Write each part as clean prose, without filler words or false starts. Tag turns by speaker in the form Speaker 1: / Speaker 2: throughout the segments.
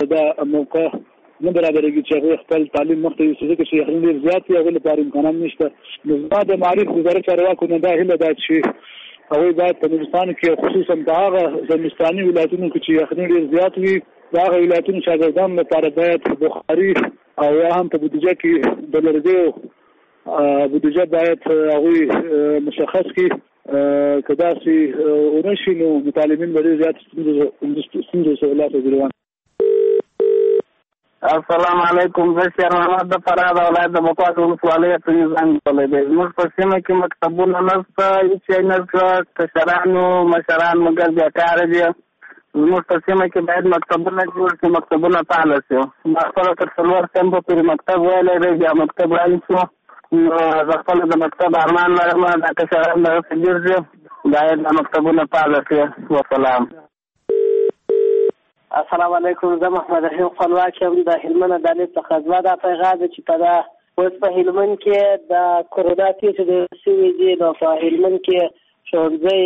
Speaker 1: دا موقع نه برابرېږي چې هغوی خپل تعلیم مخته یوسي، ځکه چې یخني ډېر زیات وي، هغوی لپاره امکانات نشته. نو زما د معارف وزارت چارواکو نه دا هیله ده چې هغوی باید په نورستان کې خصوصا په هغه زمستاني ولایتونو کې چې یخني ډېر زیات وي د هغه ولایتونو شاګردانو لپاره باید بخاري او یا هم په بودیجه کې د لرګیو بودیجه باید هغوی مشخص کړي. که داسې ونه شي نو متعلمین به ډېر زیات ستونزو سره لاس وګرېوان.
Speaker 2: السلام علیکم. زه شیر محمد د فراه د ولایت د مقواس ولسوالۍ څخه زنګ کولی دی. زموږ په سیمه کې مکتبونه نشته، هېڅ شی نشته، کشرانو مشران مګر بیکاره دي. زموږ په سیمه کې باید مکتبونه جوړ شي، مکتبونه فعاله شي. ما خپله تر 4 صنفه پورې مکتب ویلی دی، بیا مکتب رانه شو. نو زه خپله د مکتب ارمان لرم، دا کشران دغسې ډېر دي، باید دا مکتبونه فعاله شي. وسلام.
Speaker 3: السلام علیکم. زه محمد رحیم خپلواک یم د هلمند عدالت څخه. زما دا پیغام دی چې په اوس په هلمند کې د کرونا کیسې ډېر شوي دي، نو په هلمند کې ښوونځی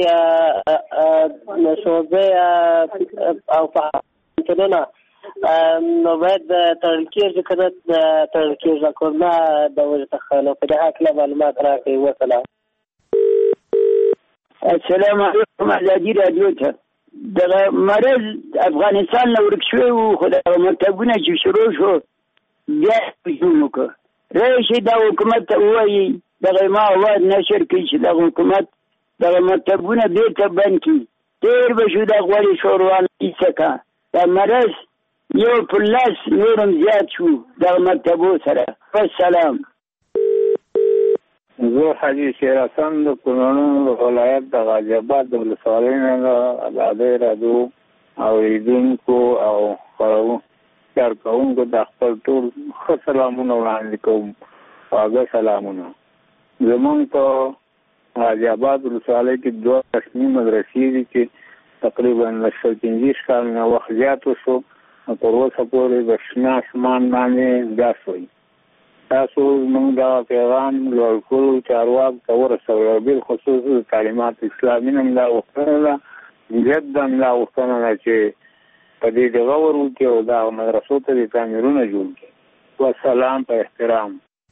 Speaker 3: او پوهنتونونه نو باید تړل کېږي که نه تړل کېږي کرونا د وجې څخه. نو په دې هکله معلومات راکړئ. وسلام.
Speaker 4: السلام علیکم. ازادي راډیو ته دغه مرض افغانستان نه ورک شوی و، خو دغه مکتبونه چې شروع شو بیا هجوم وکړه. راشي دا حکومت ته ووایي دغه ما اواز نشر کړي چې دغه حکومت دغه مکتبونه بېرته بند کړي. تېر به شو دا غوړې شوروان ایسکه دا مرض یو پر لاس نورم زیات شو دغه مکتبو سره. والسلام.
Speaker 5: زه حاجي شیر حسن د کونړ ولایت د غازي آباد د ولسوالۍ نه د ازادۍ راډیو اورېدونکو او کارکوونکو د خپل ټول ښه سلامونه وړاندې کوم. خواږه سلامونه. زمونږ په غازي آباد ولسوالۍ کې 2 رسمي مدرسې دي چې تقریبا 150 کال نه وخت زیات وشو، تر اوسه پورې د شنه اسمان باندې ګاس وي. تاسو موږ دا پیغام لوړکولو چارواکو ته ورسوئ، بالخصوص د تعلیمات اسلامي نه دا غوښتنه ده، جدا دا غوښتنه ده چې په دې دغه ور وکړي او دا مدرسو ته د تعمیرونه جوړ کړي. والسلام په احترام.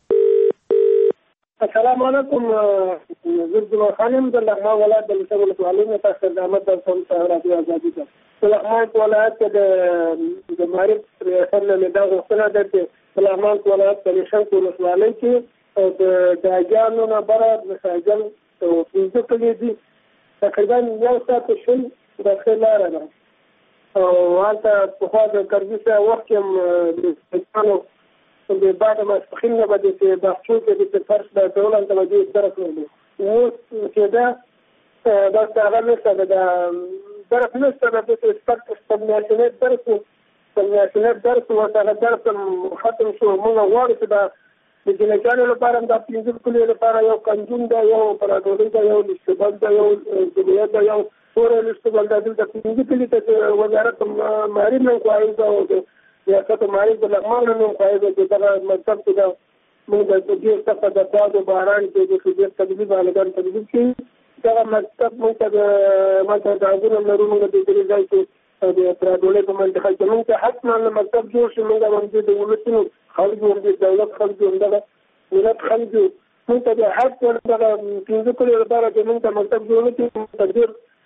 Speaker 6: السلام علیکم. زه عبدالله خان یم د لغمان ولایت د لسه ولسوالۍ نه تاسو ته خدمت درکوم. راډیو ازادي ته د لغمان ولایت کې د معارف ریاست نه دا غوښتنه ده چې د لغمان ولایت په لشن ولسوالۍ کې د داګانو نه بره د ساجل 15 کلي دي، تقریبا 1 ساعت شل داخل لاره ده. او هلته پخوا د کرزي سره وخت کې د انسانو د بعد ماسپخین نه به د باغچو کې د فرش د ډول هلته به دې درک لرلو. اوس چې دا داسې هغه نشته ده، د درک نشته ده، داسې میاشتنی درس ورته درس ختم شو. موږ غواړو چې دا د جنګیانو لپاره دا 15 کلي لپاره یو کنجون ده، یو پراډولي ده، یو لشتبل ده، یو جمعیت ده، یو ټول لشتبل ده. دلته 15 کلي ته وزارت معارف نه خواهی ده او د ریاست معارف د لغمان نه خواهی ده چې دغه مکتب کې ده موږ د ډېر سخته د باد و باران کې د ډېر تدبیر عالمان تدبیر کړي. دغه مکتب موږ ته د عزونه لرو. موږ د دې ځای کې د پراډولۍ په منطقه کې موږ ته حتما مکتب جوړ شي. موږ باندې د ولسونو خلکو د دولت خلکو همدغه ملت خلکو موږ ته د حق دغه 15 کلو لپاره چې موږ ته مکتب جوړ نه کړي ډېر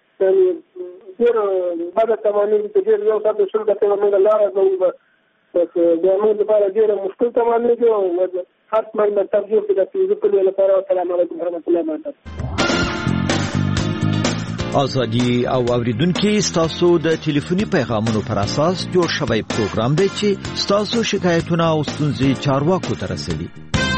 Speaker 6: بده تمامېږي چې ډېر 1 ساعت شل دقیقې موږ لاره کوو، بس بیا موږ لپاره ډېر مشکل تمامېږي او حتما مکتب جوړ کړي د 15 کلو لپاره. السلام علیکم ورحمة الله وبرکاته.
Speaker 7: ازادي او اوریدونکو ستاسو د ټلیفوني پیغامونو پر اساس جوړ شوی پروګرام دی چې ستاسو شکایتونه او ستونزې چارواکو ته رسوي.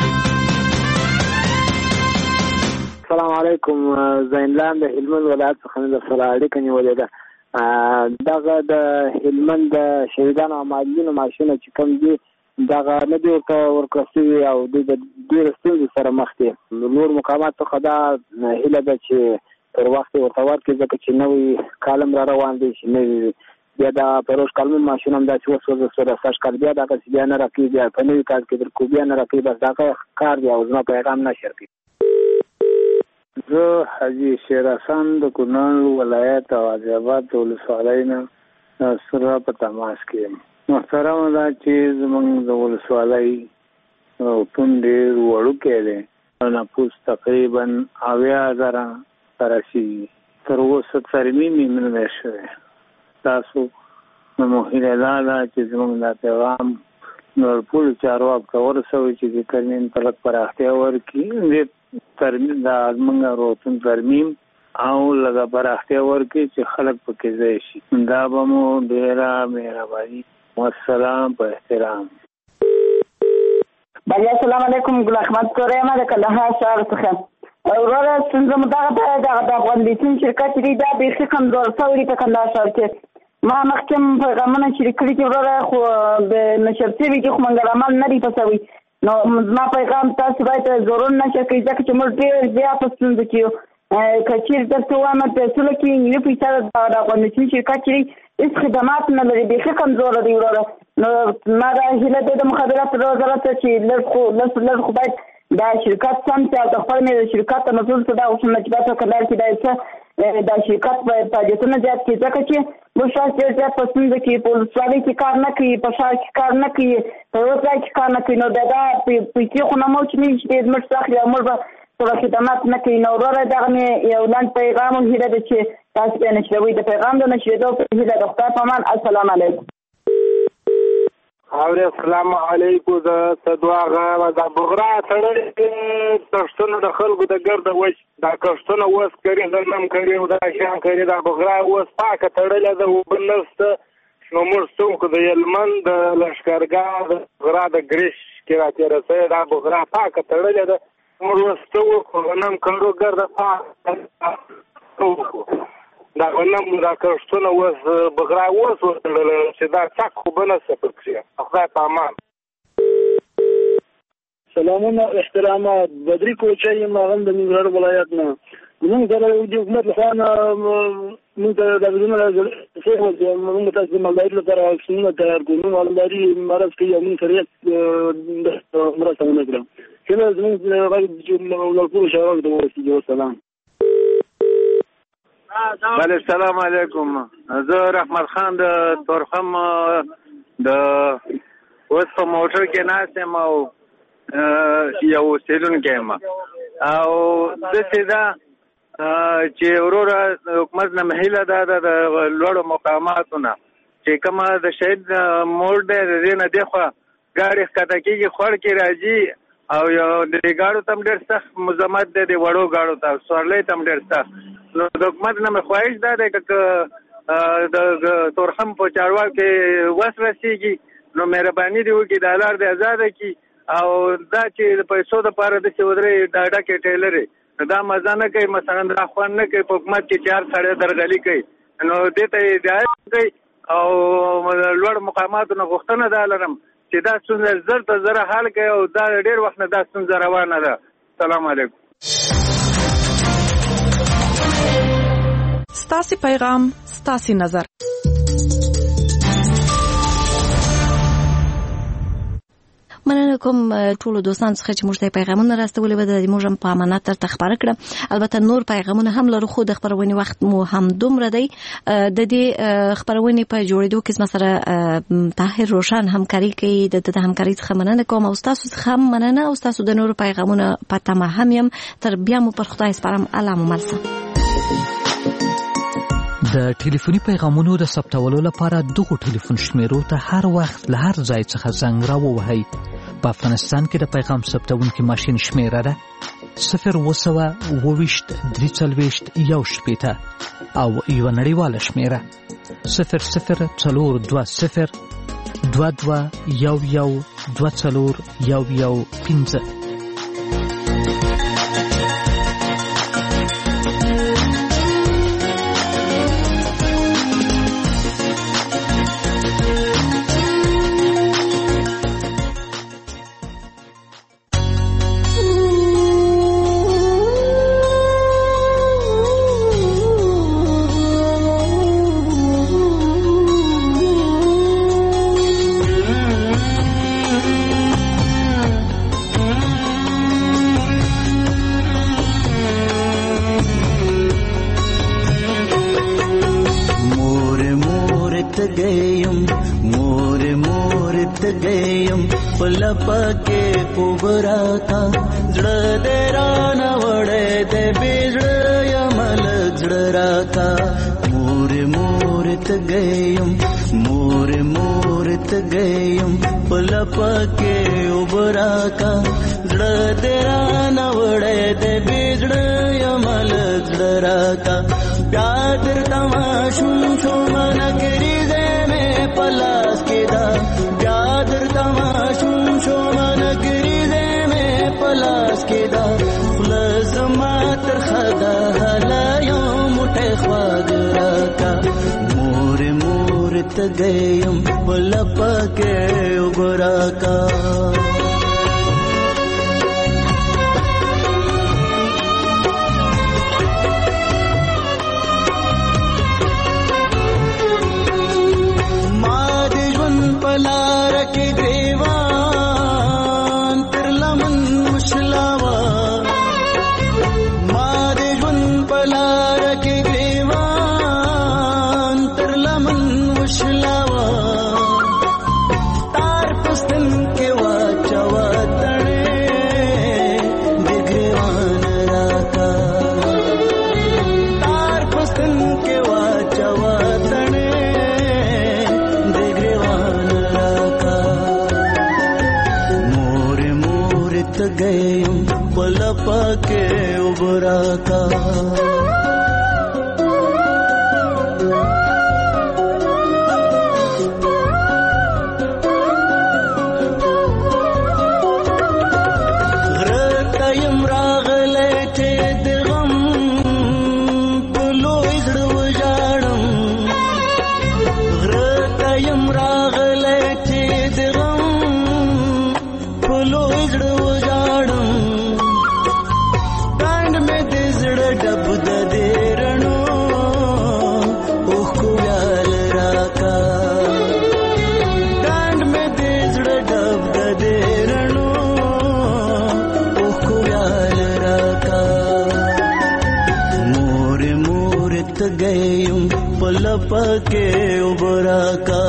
Speaker 8: السلام علیکم. زینلان د هلمند ولایت څخه د سره اړیکه نیولې ده. دغه د هلمند د شهیدانو او معلولینو معاشونه چې کوم دي دغه نه دي ورکړل شوي او د ډېرو ستونزو سره مخ دي. نور مقامات څخه دا هیله ده چې تر وخت ورته ورکړي، ځکه چې نوی کالم را روان دی چې نوي بیا د پروژ کالم ماشین هم داسې وسوځه سره سږ کال بیا دغه بیا نه راکوي، بیا په نوي کال کې درکو بیا نه راکوي. بس دغه کار دی او زما پیغام نشر کړي.
Speaker 5: زه حاجي شیر حسن د کونړ ولایت غازي آباد ولسوالۍ نه سره په تماس کې یم. محترم دا چې زمونږ د ولسوالۍ روغتون ډېر وړوکی دی، نفوس تقریبا 80,000 رسیږي. تر اوسه ترمیم یې نه دی شوی. تاسو نو هیله دا ده چې زمونږ دا پیغام نور ټولو چارواکو ته ورسوئ چې د ترمیم ته لږ پراختیا ورکړي، د ترمیم د زمونږ روغتون ترمیم او لږه پراختیا ورکړي چې خلک پکې ځای شي. دا به مو ډېره مهرباني. والسلام په احترام.
Speaker 9: بله السلام علیکم، ګل احمد کوری یم د کندهار ښار څخه. وروره ستونزه مو دغه د افغان بیسین شرکت دی دا بیخي کمزور شوی دی په کندهار ښار کې. ما مخکې هم پیغامونه شریک کړي دي وروره، خو د نشر شوي دي خو منګل عمل نه دی په شوی. نو زما پیغام تاسو باید ضرور نشر کړئ ځکه چې موږ ډېر زیات په ستونزه کې یو. که چېرې درته ووایم پیسو کې نیمه پیسه د افغان بیسین شرکت چې دی هېڅ خدمات نه لري، بیخي کمزوره دی وروره. نو ما دا هیله دی د مخابراتو د وزارت چې لږ خو باید دا شرکت سم چې او د خپل مې د شرکت ته مسؤل څه دا اوسم چې په کندهار کې دا څه دا شرکت باید فعالیتونه زیات کړي ځکه چې موږ شاید ډېر زیات په ستونزه کې په ولسوالۍ کې کار نه کوي، په ښار کې کار نه کوي، په یو ځای کې کار نه کوي. نو دا پیسې خو نه مو چې نه چې زموږ څخه اخلي او موږ به څه خدمات نه کوي. نو وروره دغه مې یو لنډ پیغام هم هیله ده چې تاسو بیا نشروئ. د پیغام د نشرېدو په هیله د خدای په امان. السلام علیکم.
Speaker 10: السلام علیکم. زه دواغه د بغرا تړلې کښتونه د خلکو د ګرده وچ دا کښتونه اوس کري غنم کري او دا شیان کري. دا بغرا اوس پاکه تړلې ده، اوبه نشته. نو موږ څوک د هلمند د لښکرګاه د بغرا د ګریش کې راتېره شوې دا بغرا پاکه تړلې ده. موږ اوس څه وکړو؟ غنم کرو ګرده پاکه وکړو. دا غنم دا کښتونه اوس بغرا اوس وتړل چې دا څک خو به نشته پکې. خدای په امان.
Speaker 1: سلامونه احترامات. بدري کوچی یم، هغه د ننګرهار ولایت نه. موږ سره د حکومت لخوا نه موږ ته دا بدلونه راځي. موږ تاسو د مالدارۍ لپاره واکسینونه تیار کړو. موږ مالداري مرض کوي او موږ سره مرسته ونه کړو. کله زموږ غږ ټولو شعارو ته ورسېږي. والسلام.
Speaker 5: بله السلام علیکم. زه رحمت خان د تورخم د اوس په موټر کې ناست یم او یو اوسېدونکی یم او داسې ده چې وروره حکومت نه هیله ده د لوړو مقاماتو نه چې کومه د شهید موړ دی د دې نه دېخوا ګاډي ښکته کېږي، خوړ کې راځي او یو د ګاډو ته هم ډېر سخت مزاحمت دی، د وړو ګاډو ته سورلۍ ته هم ډېر سخت. نو د حکومت نه مې خواهش دا دی که د تورخم په چارواکو کې وس رسېږي نو مهرباني دې وکړي دا لار دې ازاده کړي او دا چې د پیسو دپاره داسې ودرې ډاډه کې ټیلرې نو دا مزه نه کوي، مثلا دا خوند نه کوي په حکومت کې چې هر سړی درغلي کوي. نو دې ته هدایت کوي او لوړ مقاماتو نه غوښتنه دا لرم چې دا ستونزه زر ته زره حل کوي او دا ډېر وخت نه دا ستونزه روانه ده. السلام علیکم.
Speaker 11: ستاسې پیغام ستاسې نظر.
Speaker 12: مننه کوم ټولو دوستان څخه چې موږ ته پیغامونه راستولي به د موږ هم په امانت درته خبره کړه. البته نور پیغامونه هم لرو خو د خبرونې وخت مو هم دومره دی. د دې خبرونې په جوړېدو کې زما سره طاهر روشن همکاري کوي. د همکاري څخه مننه کوم او ستاسو څخه هم مننه او ستاسو د نورو پیغامونه په تمه هم یم. تر بیا مو پر خدای سپارم. الله مو مل شه.
Speaker 7: د ټلیفوني پیغامونو د ثبتولو لپاره دغه ټلیفون شمیرو ته هر وخت له هر ځای څخه زنګ راووهئ. په افغانستان کې د پیغام ثبتونکي ماشین شمیره ده 020 340 1 او یو نړیواله شمیره 0042 22 11 24
Speaker 13: 15. تګیم پلپکه کوبراتا زړه دې را نوړې دې بيزړه یمل زړه راتا مور مور تګیم مور مور تګیم پلپکه کوبراتا زړه دې را نوړې دې بيزړه یمل زړه راتا प्यार तमाशुम शो मन करी दे में पलास के दा प्यार तमाशुम शो मन करी दे में पलास के दा खुलस मातर खदा हला यो मुठे ख्वागरा का मोर मोर तगयम पलप के उबरा का पलार के ग्रेवान तिरलमन मुशलावा मादेवन पलार के ग्रेवान तिरलमन मुशलावा तार पुस्तन के वाचवा तड़े दिग्रेवान राका तार पुस्तन के वाचवा तड़े गयम पलप के उबरा का रतयम रागले थे दिगम पुलो इधर उजाड़म रतयम रागले थे दिगम पुलो इधर डब दे रणो उखुयाल राका कांड में देजड़ डब दे रणो उखुयाल राका मोर मोर तगयम पलप के उबरा का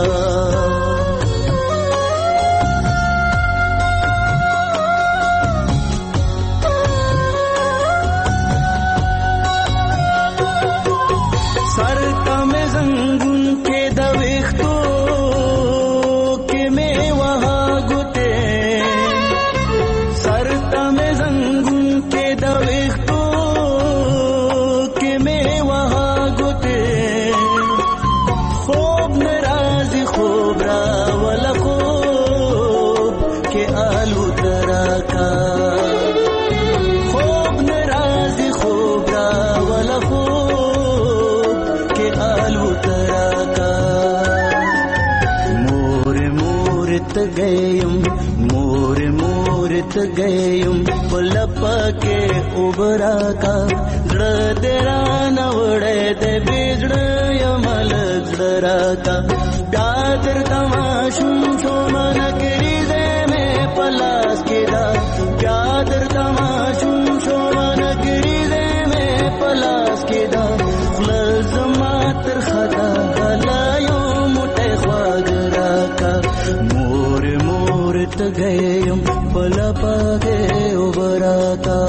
Speaker 13: मोर मोर तगयम पलप के उबरा का जड़ देरा नवड़े दे बिजड़ यमल जड़ा का प्यार तमाशुम शो मन करी दे में पलास के दा प्यार तमाशुम शो मन करी दे में पलास के दा खुलस मातर खदा हलायो मुठे ख्वागरा का मोर मोर तगयम पलप के उबरा का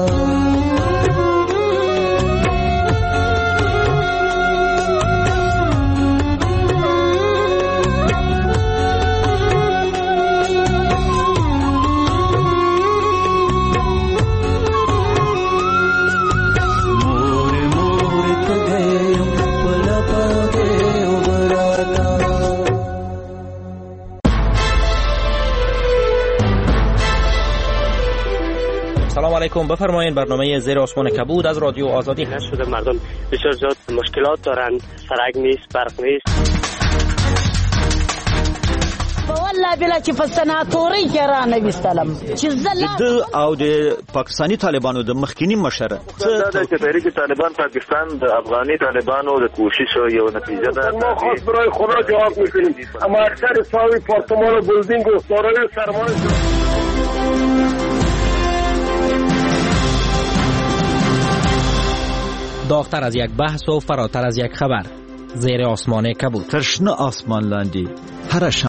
Speaker 14: سلام علیکم. بفرمایید برنامه زیر آسمان کبود از رادیو آزادی
Speaker 15: شده. مردم بسیار زیاد مشکلات دارند، سرک نیست، برق نیست.
Speaker 16: والله بلا چې په سناتوري کې را نه وستلم چې
Speaker 7: د او د پاکستانی طالبانو د مخکینی مشر
Speaker 17: دا چې تحریک طالبان پاکستان د افغاني طالبانو د کوشش یو نتیجه ده.
Speaker 6: ما خاص برای خدا جواب میکنیم. اما اکثر ساوی پارتمان و بلدینگ و سارای سرمایه
Speaker 14: داغتر از یک بحث و فراتر از یک خبر. زیر آسمان کبود.
Speaker 7: تشنه آسمان لاندی هر